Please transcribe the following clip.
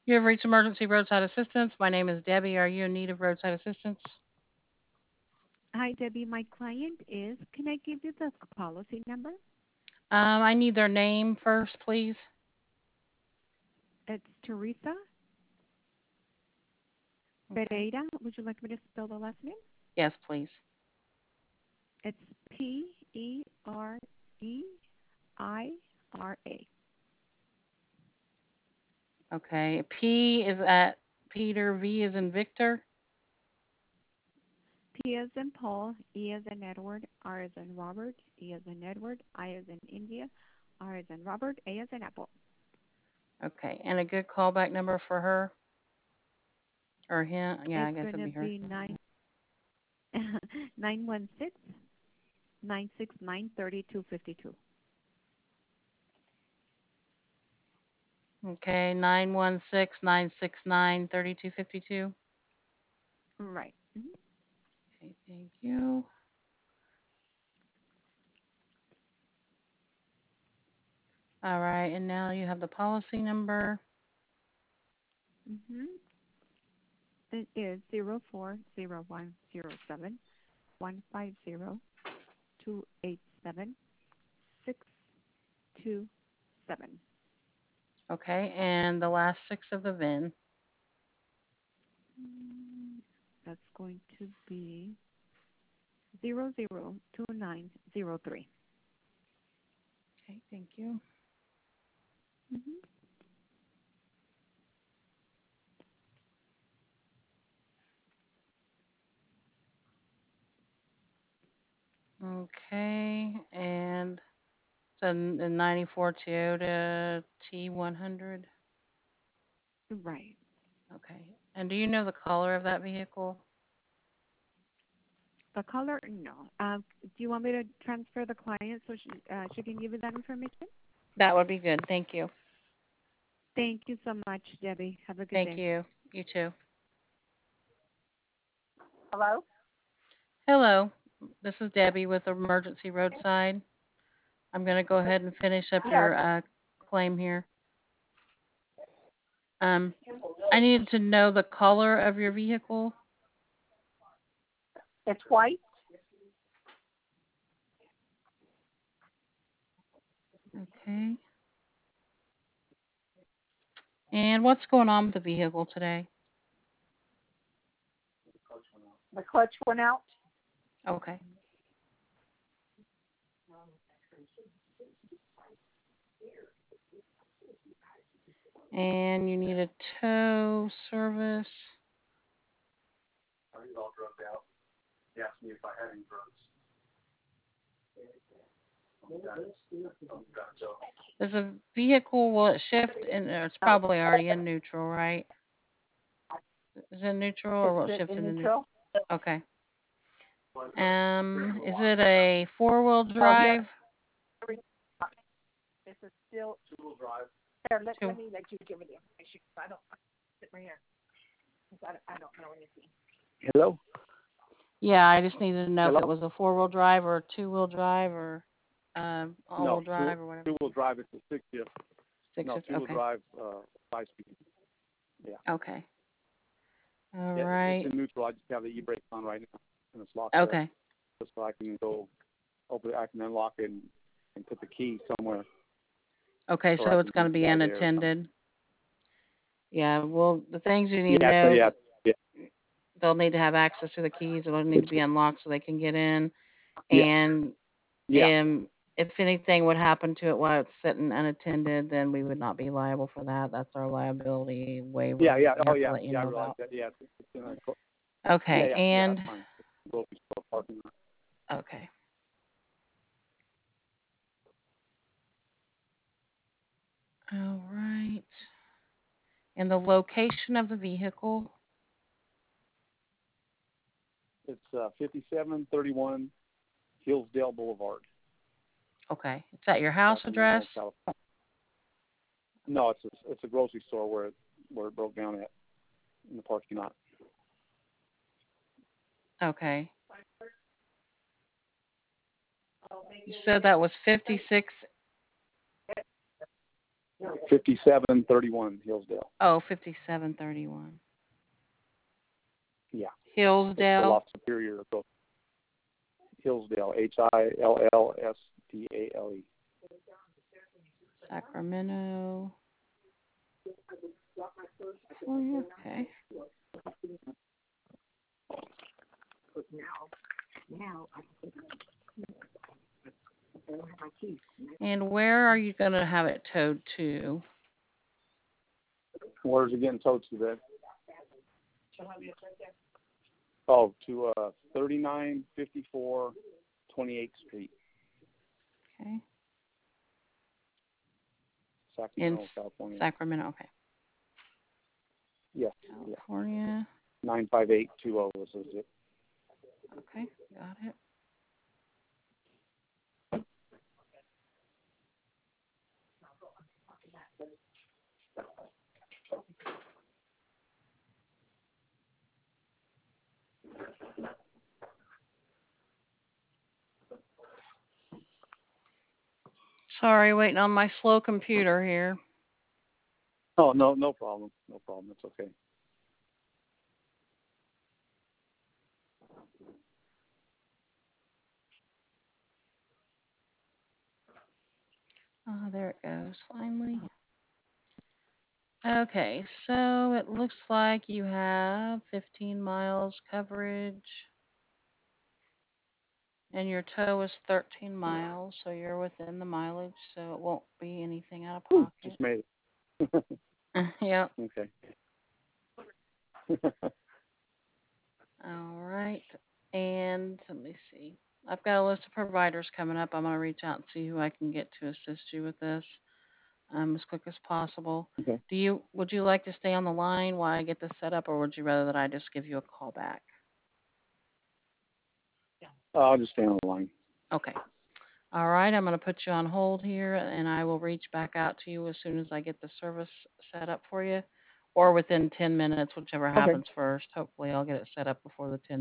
You have reached emergency roadside assistance. My name is Debbie. Are you in need of roadside assistance? Hi, Debbie. My client is. Can I give you the policy number? I need their name first, please. It's Teresa Okay. Pereira. Would you like me to spell the last name? Yes, please. It's Pereira. Okay. P is at Peter. V is in Victor. P as in Paul, E as in Edward, R as in Robert, E as in Edward, I as in India, R as in Robert, A as in Apple. Okay. And a good callback number for her or him? Yeah, I It's guess going it'd to be her. be 916-969-3252. Okay. 916-969-3252. Right. Okay. Thank you. All right. And now you have the policy number. Mm-hmm. It is 040107-150-287-627. Okay. And the last six of the VIN. That's going to be 002903. Okay. Thank you. Mm-hmm. Okay. And so the 94 Toyota T100. Right. Okay. And do you know the color of that vehicle? The color, no. Do you want me to transfer the client so she can give you that information? That would be good. Thank you. Thank you so much, Debbie. Have a good Thank day. you. You too. Hello? Hello. This is Debbie with Emergency Roadside. I'm going to go ahead and finish up Yes, your claim here. Um, I needed to know the color of your vehicle. it's white. Okay. And what's going on with the vehicle today? The clutch went out. Okay. And you need a tow service. Does a vehicle, will it shift in, or it's probably already in neutral, right? Is it neutral or It's will it shift in into neutral? neutral. Okay. Is it a four-wheel Yes. drive? This is still here. Let Two. me let you give me the information. I don't sit right here. I don't know anything. Hello. Yeah, I just needed to know if Hello. it was a four-wheel drive or a two-wheel drive or all-wheel No, drive or whatever. two-wheel drive. It's a six shift. Six No, shifts. two-wheel Okay. drive, 5 speed. Yeah. Okay. All Yeah, right. it's in neutral. I just have the e-brake on right now, and it's locked there, Okay. just so I can go open. I can unlock it and put the key somewhere. Okay, So I so can it's going to be fly there or something. unattended. Yeah, well, the things you need to Yeah, so know, yeah, they'll need to have access to the keys. It'll need to be unlocked so they can get in. yeah, And yeah, if anything would happen to it while it's sitting unattended, then we would not be liable for that. That's our liability waiver yeah. that we Oh have to yeah, let you yeah. I know realize about. that. Yeah, it's in a, yeah, Okay, yeah, yeah. and That's fine. It's a grocery store parking lot. okay. All right. And the location of the vehicle. It's 5731 Hillsdale Boulevard, Okay. It's at your house Sacramento, address. California. No, it's a grocery store where it broke down at in the parking lot. Okay. You said that was 56. 5731 Hillsdale. Oh, 5731. Yeah. It's the Hillsdale. Loft Superior. Hillsdale, Hillsdale. Sacramento. California. Okay. And where are you going to have it towed to? Where's it getting towed to, then? Oh, to 3954 28th Street, Okay. Sacramento, California. Sacramento. Okay. Yes. California. 95820 is it. Okay. Got it. Sorry, waiting on my slow computer here. Oh, no problem. No problem. It's okay. There it goes, finally. Okay, so it looks like you have 15 miles coverage. And your tow is 13 miles, so you're within the mileage, so it won't be anything out of pocket. Just made it. Yep. Okay. All right. And let me see. I've got a list of providers coming up. I'm going to reach out and see who I can get to assist you with this as quick as possible. Okay. Would you like to stay on the line while I get this set up, or would you rather that I just give you a call back? I'll just stay on the line. Okay. All right, I'm going to put you on hold here, and I will reach back out to you as soon as I get the service set up for you, or within 10 minutes, whichever happens first. Hopefully, I'll get it set up before the 10